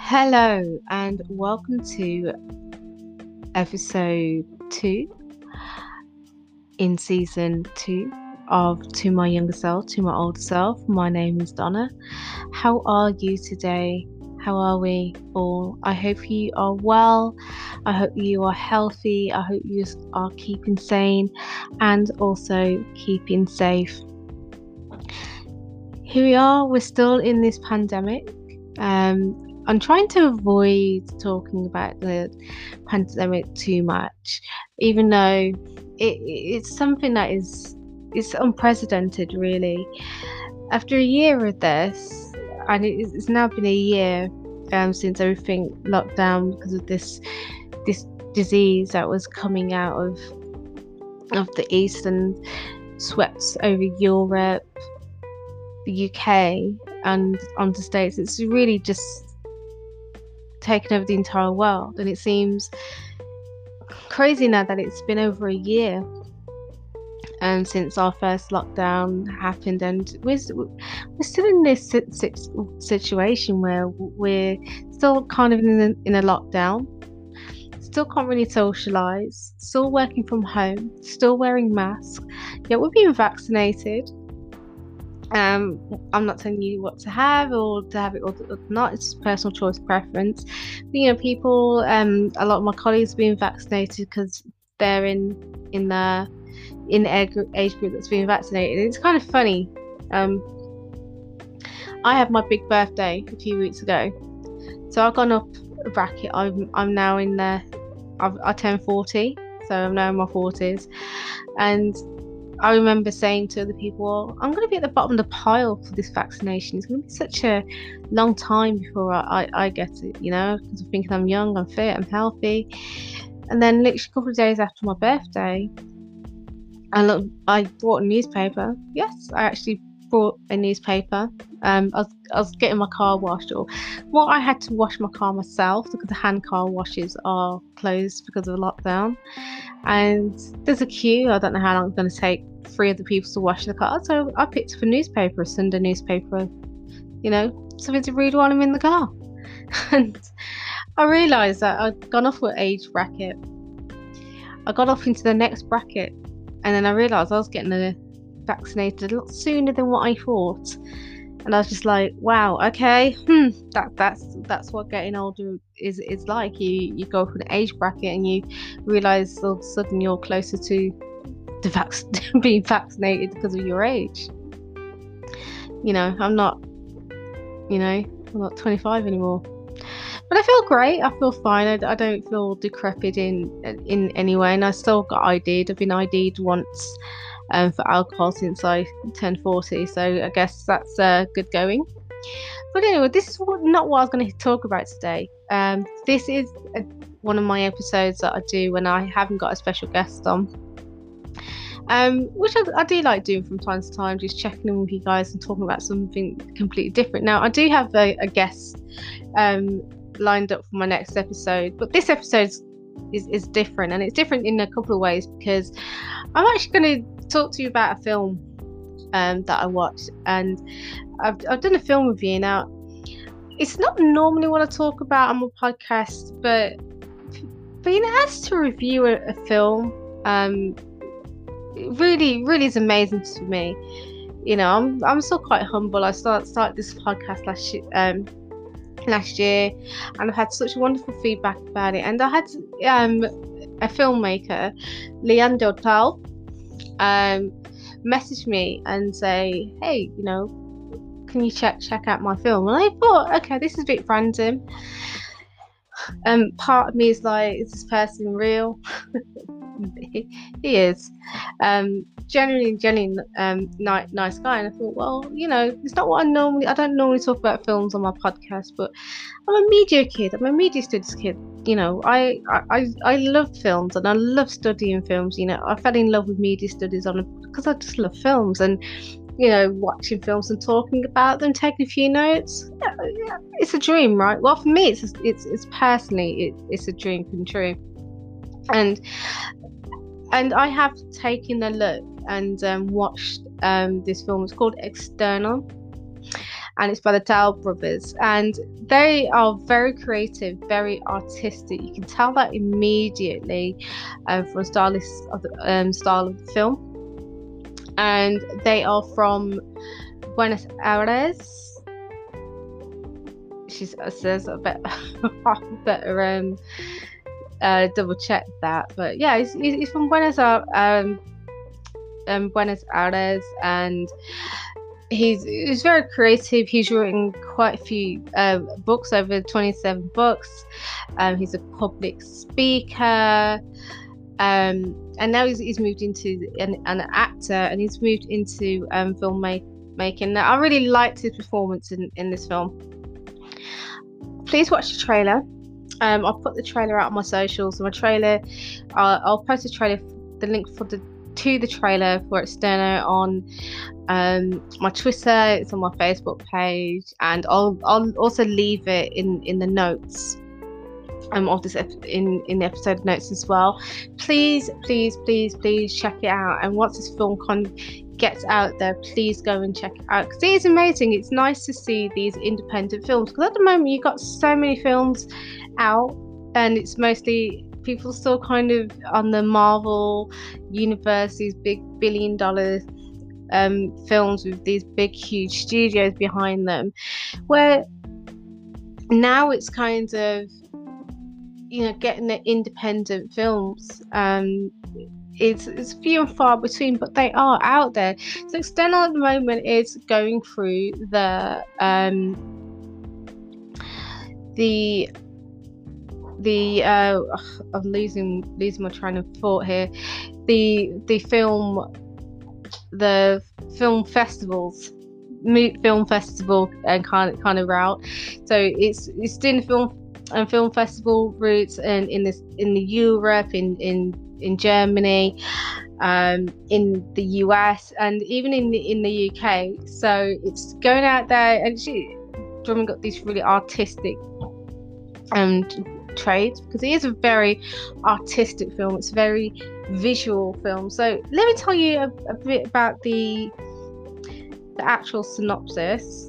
Hello and welcome to episode 2 in season 2 of To My Younger Self, To My Older Self. My name is Donna. How are you today? How are we all? I hope you are well. I hope you are healthy. I hope you are keeping sane and also keeping safe. Here we are, we're still in this pandemic. I'm trying to avoid talking about the pandemic too much, even though it's something that is unprecedented, really. After a year of this, and it's now been a year since everything locked down because of this disease that was coming out of the east and swept over Europe, the UK, and onto States. It's really just taken over the entire world, and it seems crazy now that it's been over a year since our first lockdown happened, and we're still in this situation where we're still kind of in a lockdown, still can't really socialize, still working from home, still wearing masks, yet we're being vaccinated. I'm not telling you what to have or to have it or not. It's personal choice preference. But, people, a lot of my colleagues are being vaccinated because they're in the age group that's being vaccinated. It's kind of funny. I had my big birthday a few weeks ago, so I've gone up a bracket. I'm now in the. I turned 40, so I'm now in my 40s, and I remember saying to other people, well, I'm going to be at the bottom of the pile for this vaccination. It's going to be such a long time before I get it, because I'm thinking I'm young, I'm fit, I'm healthy. And then literally a couple of days after my birthday, I brought a newspaper. Yes, I actually brought a newspaper. I was getting my car washed, I had to wash my car myself because the hand car washes are closed because of the lockdown. And there's a queue. I don't know how long it's going to take 3 other people to wash the car. So I picked up a newspaper, a Sunday newspaper, something to read while I'm in the car. And I realised that I'd gone off with age bracket. I got off into the next bracket, and then I realised I was getting vaccinated a lot sooner than what I thought. And I was just like, wow, okay, that's what getting older is like. You go for an age bracket and you realise all of a sudden you're closer to being vaccinated because of your age. I'm not 25 anymore. But I feel great. I feel fine. I don't feel decrepit in any way. And I still got ID'd. I've been ID'd once for alcohol since I turned 40. So I guess that's good going. But anyway, this is not what I was going to talk about today. This is one of my episodes that I do when I haven't got a special guest on. Which I do like doing from time to time, just checking in with you guys and talking about something completely different. Now, I do have a guest lined up for my next episode, but this episode is different, and it's different in a couple of ways because I'm actually going to talk to you about a film that I watched, and I've done a film review. Now, it's not normally what I talk about on my podcast, but as to review a film, it really is amazing to me. I'm still quite humble. I started this podcast last year, and I've had such wonderful feedback about it. And I had a filmmaker, Leandro Tal, message me and say, hey, can you check out my film? And I thought, okay, this is a bit random. Part of me is like, is this person real? He is. Generally nice guy. And I thought, well, it's not what I don't normally talk about films on my podcast, but I'm a media kid. I'm a media studies kid. I love films and I love studying films. I fell in love with media studies because I just love films and watching films and talking about them, taking a few notes. Yeah, it's a dream, right? Well, for me, it's personally it's a dream come true. And I have taken a look and watched this film. It's called External, and it's by the Dell brothers, and they are very creative, very artistic. You can tell that immediately from the style of the film. And they are from Buenos Aires. She says a bit better double check that, but yeah, he's from Buenos Aires, and he's very creative. He's written quite a few books, over 27 books. He's a public speaker, and now he's moved into an actor, and he's moved into filmmaking. Now, I really liked his performance in this film. Please watch the trailer. I'll put the trailer out on my socials. My trailer, I'll post the link to the trailer for Externo on my Twitter. It's on my Facebook page, and I'll also leave it in the notes of this in the episode notes as well. Please check it out, and once this film gets out there, please go and check it out, because it is amazing. It's nice to see these independent films, because at the moment you've got so many films out, and it's mostly people still kind of on the Marvel universe, these big billion-dollar films with these big huge studios behind them, where now it's kind of, getting the independent films. It's few and far between, but they are out there. So Externo at the moment is going through I'm losing my train of thought here. The film festivals, film festival and kind of route. So it's doing the film festival routes in the Europe, in Germany, in the US, and even in the UK. So it's going out there and drumming up these really artistic trades, because it is a very artistic film. It's a very visual film. So let me tell you a bit about the actual synopsis.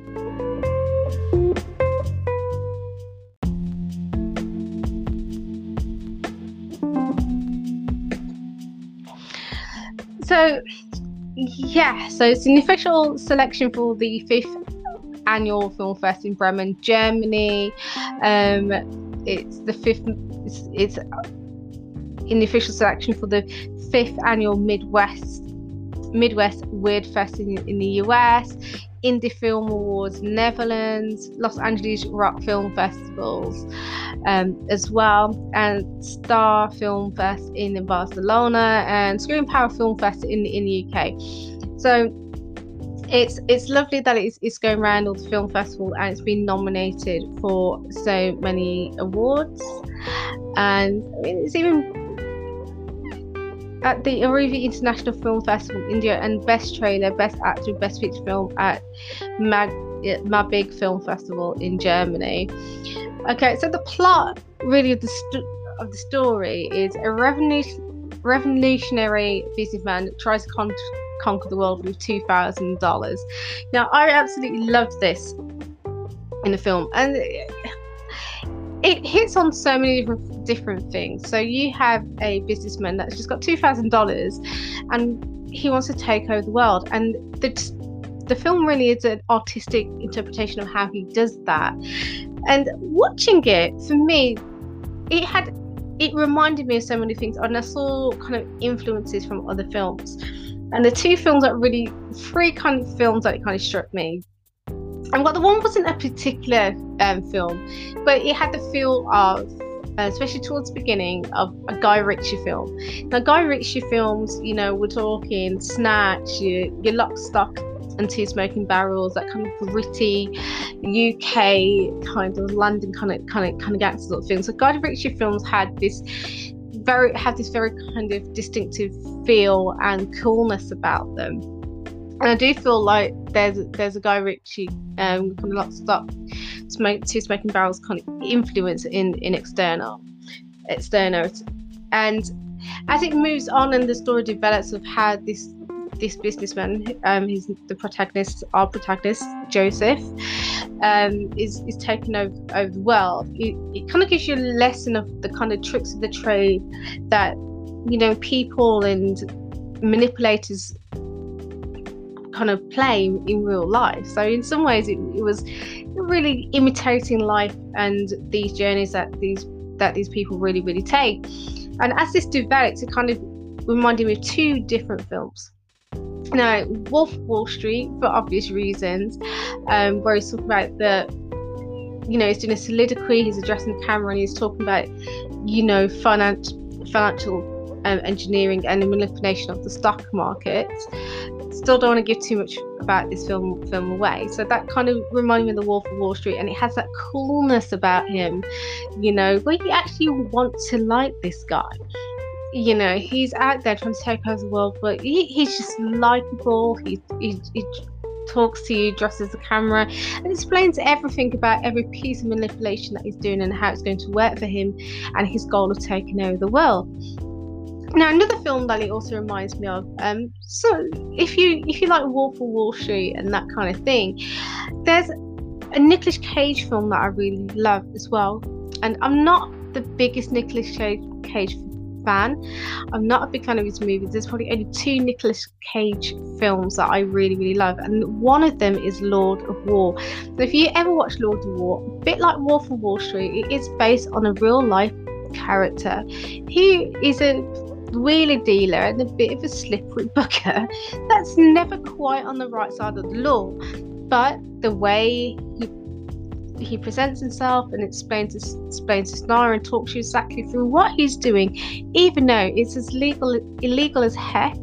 So it's an official selection for the 5th annual film fest in Bremen, Germany. It's the 5th. It's in the official selection for the 5th annual Midwest Weird Fest in the US, Indie Film Awards Netherlands, Los Angeles Rock Film Festivals as well, and Star Film Fest in Barcelona, and Screen Power Film Fest in the UK. So it's lovely that it's going around all the film festival, and it's been nominated for so many awards. And I mean, it's even at the Aruvi International Film Festival in India, and Best Trailer, Best Actor, Best Feature Film at Mabig Film Festival in Germany. Okay, so the plot really of the story is a revolutionary businessman that tries to conquer the world with $2,000. Now, I absolutely love this in the film, and it hits on so many different things. So you have a businessman that's just got $2,000, and he wants to take over the world, and the film really is an artistic interpretation of how he does that. And watching it, for me, it reminded me of so many things, and I saw kind of influences from other films. And the three kind of films that kind of struck me. And the one wasn't a particular film, but it had the feel of, especially towards the beginning, of a Guy Ritchie film. Now, Guy Ritchie films, we're talking Snatch, your Lock, Stock and Two Smoking Barrels, that kind of gritty UK kind of London kind of gangster sort of film. So Guy Ritchie films had this very kind of distinctive feel and coolness about them. And I do feel like there's a Guy Ritchie kind of Lock, Stock, Two Smoking Barrels kind of influence in Externo. And as it moves on and the story develops of how this this businessman, he's the protagonist, our protagonist, Joseph, is taking over the world. It kind of gives you a lesson of the kind of tricks of the trade that, you know, people and manipulators kind of play in real life. So in some ways it was really imitating life and these journeys that these people really take. And as this develops, it kind of reminded me of two different films. Now, Wolf of Wall Street, for obvious reasons, where he's talking about you know, he's doing a soliloquy, he's addressing the camera, and he's talking about, you know, financial engineering and the manipulation of the stock market. Still don't want to give too much about this film away. So that kind of reminded me of the Wolf of Wall Street, and it has that coolness about him, you know, where you actually want to like this guy. You know, he's out there trying to take over the world, but he's just likable. He talks to you, dresses the camera, and explains everything about every piece of manipulation that he's doing and how it's going to work for him and his goal of taking over the world. Now, another film that it also reminds me of, so if you like Wolf of Wall Street and that kind of thing, there's a Nicolas Cage film that I really love as well. And I'm not the biggest Nicolas Cage fan. I'm not a big fan of his movies. There's probably only two Nicolas Cage films that I really love, and one of them is Lord of War. So if you ever watch Lord of War, a bit like Wolf of Wall Street, it is based on a real life character who is a wheeler dealer and a bit of a slippery bugger that's never quite on the right side of the law, but the way he presents himself and explains his scenario and talks you exactly through what he's doing, even though it's as illegal as heck,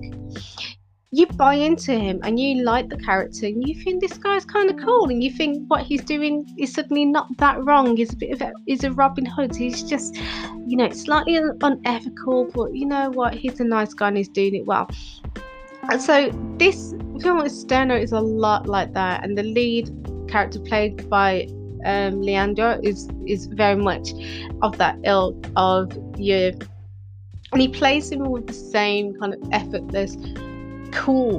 you buy into him and you like the character and you think this guy's kind of cool, and you think what he's doing is suddenly not that wrong. He's a Robin Hood. He's just, you know, slightly unethical, but you know what, he's a nice guy and he's doing it well. And so this film Externo is a lot like that, and the lead character played by Leandro is very much of that ilk of you, and he plays him with the same kind of effortless cool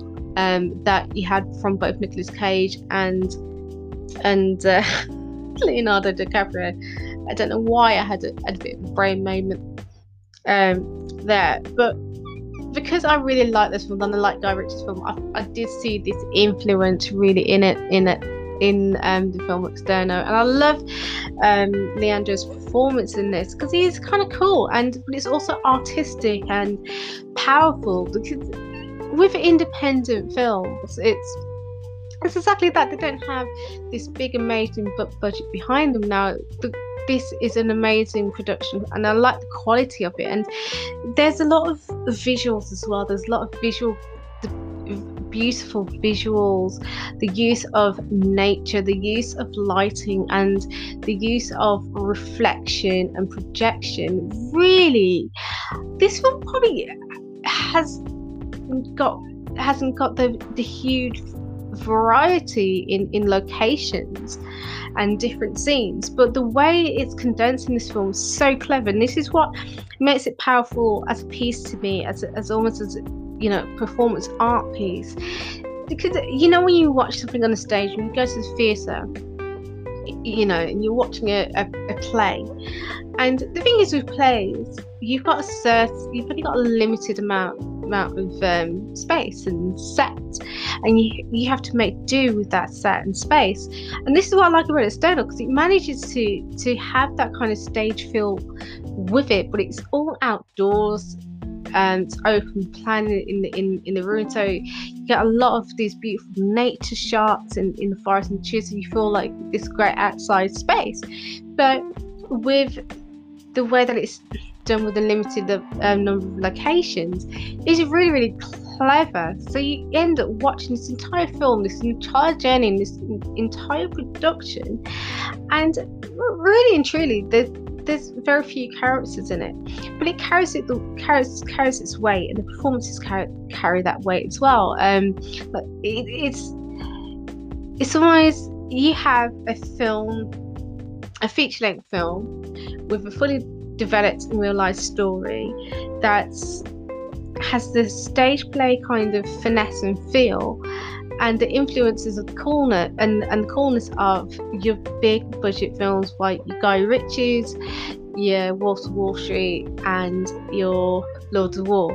that he had from both Nicolas Cage and Leonardo DiCaprio. I don't know why I had a bit of a brain moment there, but because I really like this film and I like Guy Ritchie's film, I did see this influence really in the film Externo, and I love Leandro's performance in this because he's kind of cool, but it's also artistic and powerful. Because with independent films, it's exactly that. They don't have this big amazing budget behind them. Now this is an amazing production, and I like the quality of it, and there's a lot of visuals as well. There's a lot of beautiful visuals, the use of nature, the use of lighting, and the use of reflection and projection. Really, this film probably hasn't got the huge variety in locations and different scenes, but the way it's condensed in this film is so clever, and this is what makes it powerful as a piece to me, as almost as, you know, performance art piece. Because, you know, when you watch something on a stage, when you go to the theatre, you know, and you're watching a play, and the thing is with plays, you've only got a limited amount of space and set, and you have to make do with that set and space. And this is what I like about Externo, because it manages to have that kind of stage feel with it, but it's all outdoors and it's open plan in the room, so you get a lot of these beautiful nature shots in the forest and trees, and you feel like this great outside space. But with the way that it's done with a limited number of locations, is really clever. So you end up watching this entire film, this entire journey, and this entire production, and really and truly there's very few characters in it, but it carries its weight, and the performances carry that weight as well. But it's almost, you have a feature-length film with a fully developed and realised story that's has the stage play kind of finesse and feel, and the influences of the corner and coolness of your big budget films like your Guy Ritchie's, your Wolf of Wall Street, and your Lords of War.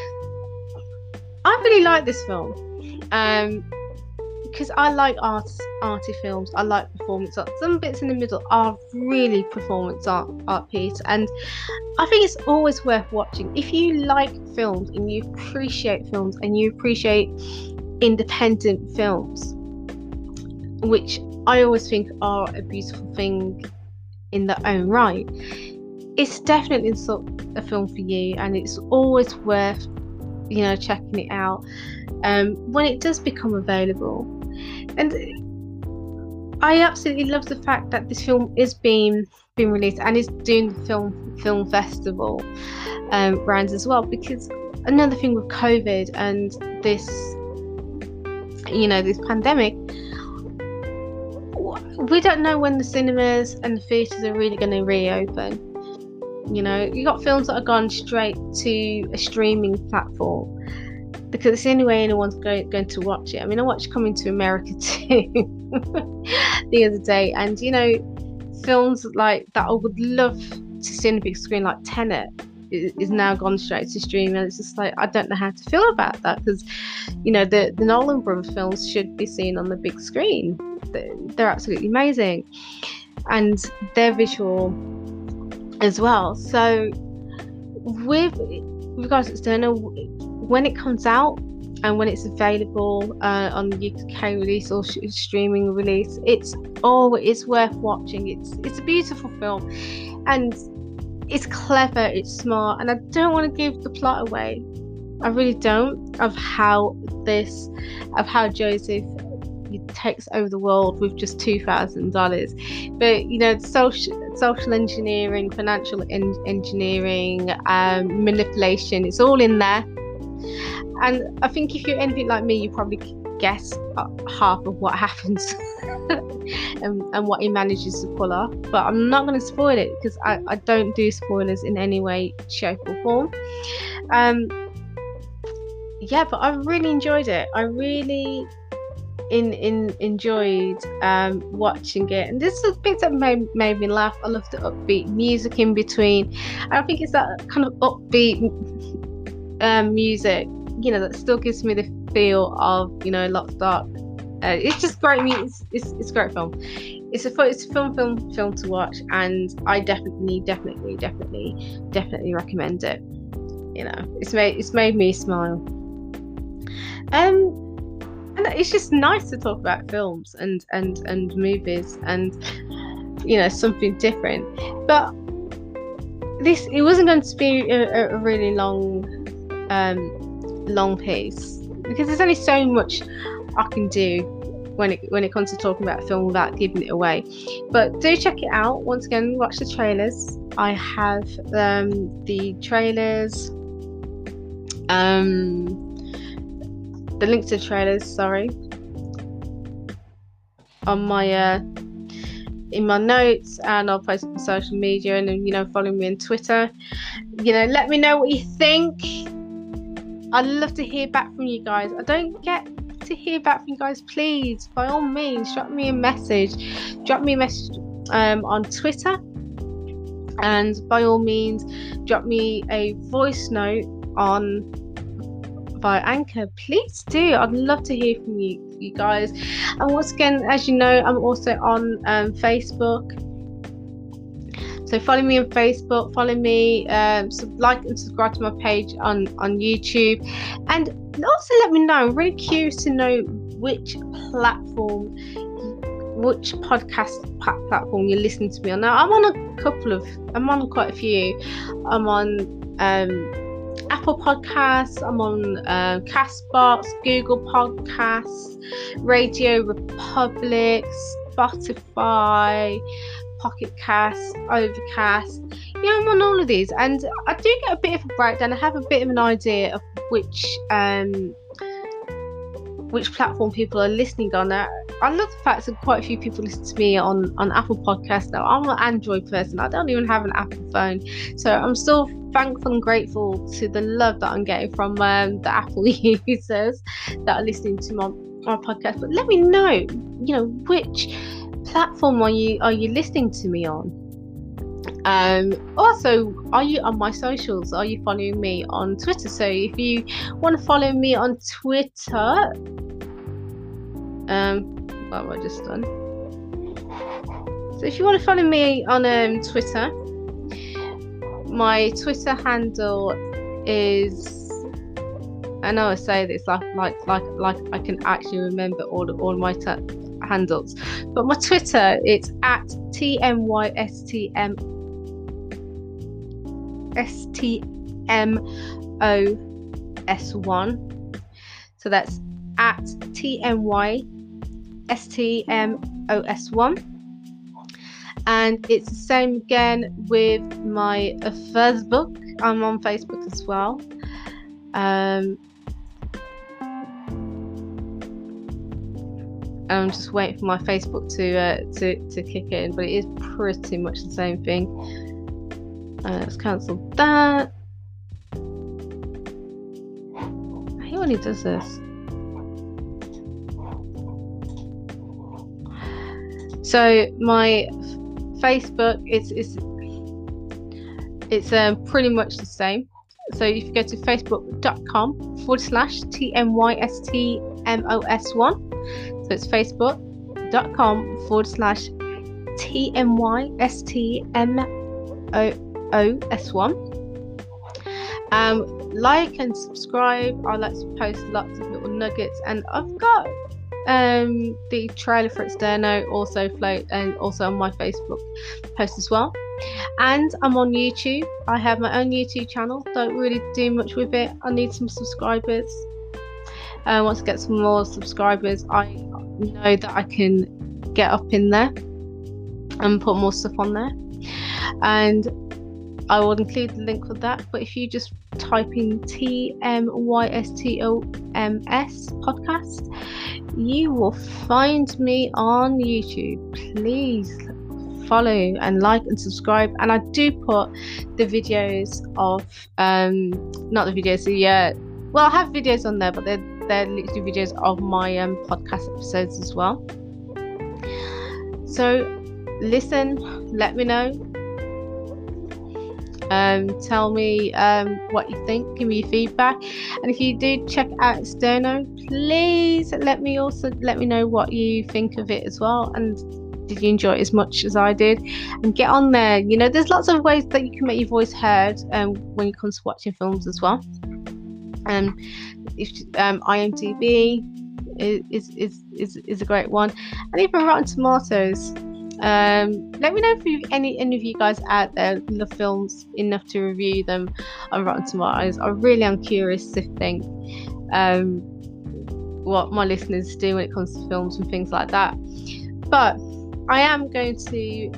I really like this film because I like arty films. I like performance art. Some bits in the middle are really performance art piece, and I think it's always worth watching. If you like films and you appreciate films and you appreciate independent films, which I always think are a beautiful thing in their own right, it's definitely a film for you, and it's always worth checking it out when it does become available. And I absolutely love the fact that this film is being released and is doing the film festival rounds as well, because another thing with COVID and this pandemic, we don't know when the cinemas and the theatres are really going to reopen. You got films that have gone straight to a streaming platform because it's the only way anyone's going to watch it. I mean, I watched Coming to America too the other day, and films like that I would love to see on a big screen, like Tenet, is now gone straight to streaming, and it's just like, I don't know how to feel about that, because the Nolan Brothers films should be seen on the big screen. They're absolutely amazing, and they're visual as well. So with regards to Stoner, when it comes out and when it's available on the UK release or streaming release, it's worth watching. It's a beautiful film, and it's clever, it's smart, and I don't want to give the plot away. I really don't, of how Joseph takes over the world with just $2,000. But social engineering, financial engineering, manipulation, it's all in there. And I think if you're anything like me, you probably guess half of what happens and what he manages to pull off. But I'm not going to spoil it, because I don't do spoilers in any way, shape or form. But I really enjoyed it. I really enjoyed watching it, and this is bits that made me laugh. I love the upbeat music in between. I think it's that kind of upbeat music, that still gives me the feel of Lock, Stock. It's just great music. It's a great film. It's a fun film to watch, and I definitely recommend it. It's made me smile. And it's just nice to talk about films and movies and something different. But it wasn't going to be a really long piece, because there's only so much I can do when it comes to talking about a film without giving it away. But do check it out. Once again, watch the trailers. I have the trailers, the link to the trailers, on my in my notes, and I'll post it on social media, and then follow me on Twitter. Let me know what you think. I'd love to hear back from you guys. I don't get to hear back from you guys. Please, by all means, drop me a message on Twitter, and by all means drop me a voice note via Anchor. Please do. I'd love to hear from you guys. And once again, as you know, I'm also on Facebook, so follow me on Facebook, follow me, like and subscribe to my page on YouTube, and also let me know. I'm really curious to know which podcast platform you're listening to me on. Now I'm on quite a few. I'm on Apple Podcasts, I'm on Castbox, Google Podcasts, Radio Republic, Spotify, Pocket Cast, Overcast. I'm on all of these, and I do get a bit of a breakdown. I have a bit of an idea of which platform people are listening on. I love the fact that quite a few people listen to me on Apple Podcasts. Now, I'm an Android person. I don't even have an Apple phone. So I'm still thankful and grateful to the love that I'm getting from the Apple users that are listening to my podcast. But let me know, which platform are you listening to me on? Also, are you on my socials? Are you following me on Twitter? So if you want to follow me on Twitter, what have I just done? So if you want to follow me on Twitter, my Twitter handle is, I know I say this like I can actually remember all my handles, but my Twitter, it's at TMYSTMOS1. So that's at TMYSTMOS1. And it's the same again with my Facebook. I'm on Facebook as well. I'm just waiting for my Facebook to kick in, but it is pretty much the same thing. Let's cancel that. I hate when he does this. So my Facebook it's pretty much the same. So if you go to facebook.com/TMYSTMOS1, so it's facebook.com/TMYSTMOS1. Like and subscribe. I like to post lots of little nuggets, and I've got the trailer for Sterno also on my Facebook post as well. And I'm on YouTube. I have my own YouTube channel. Don't really do much with it. I need some subscribers. Once I get some more subscribers, I know that I can get up in there and put more stuff on there, and I will include the link for that. But if you just type in TMYSTOMS podcast, you will find me on YouTube. Please follow and like and subscribe. And I do put the videos of not the videos, well, I have videos on there, but they're literally videos of my podcast episodes as well. So listen, let me know. Tell me what you think, give me your feedback, and if you do check out Sterno, please let me know what you think of it as well, and did you enjoy it as much as I did? And get on there. There's lots of ways that you can make your voice heard when it comes to watching films as well. IMDb is a great one, and even Rotten Tomatoes. Let me know if any of you guys out there love films enough to review them on Rotten Tomatoes. I really am curious to think what my listeners do when it comes to films and things like that. But I am going to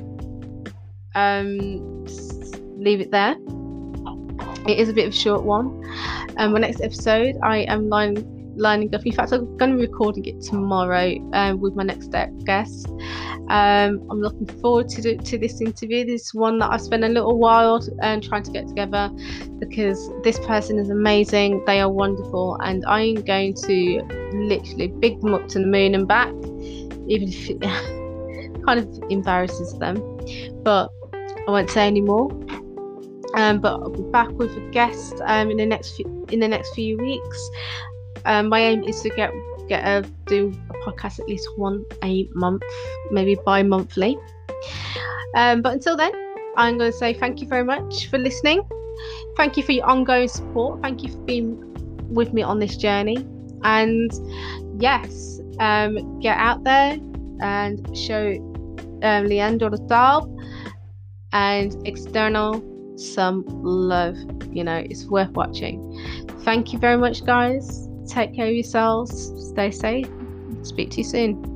leave it there. It is a bit of a short one. My next episode, I am lining up. In fact, I'm going to be recording it tomorrow with my next guest. I'm looking forward to this interview. This is one that I spent a little while trying to get together, because this person is amazing. They are wonderful, and I'm going to literally big them up to the moon and back, even if it kind of embarrasses them. But I won't say any more. But I'll be back with a guest in the next few weeks. My aim is to do a podcast at least one a month, maybe bi-monthly. But until then, I'm going to say thank you very much for listening. Thank you for your ongoing support. Thank you for being with me on this journey. And yes, get out there and show Leanne Dorothalb and External some love. It's worth watching. Thank you very much, guys. Take care of yourselves. Stay safe. Speak to you soon.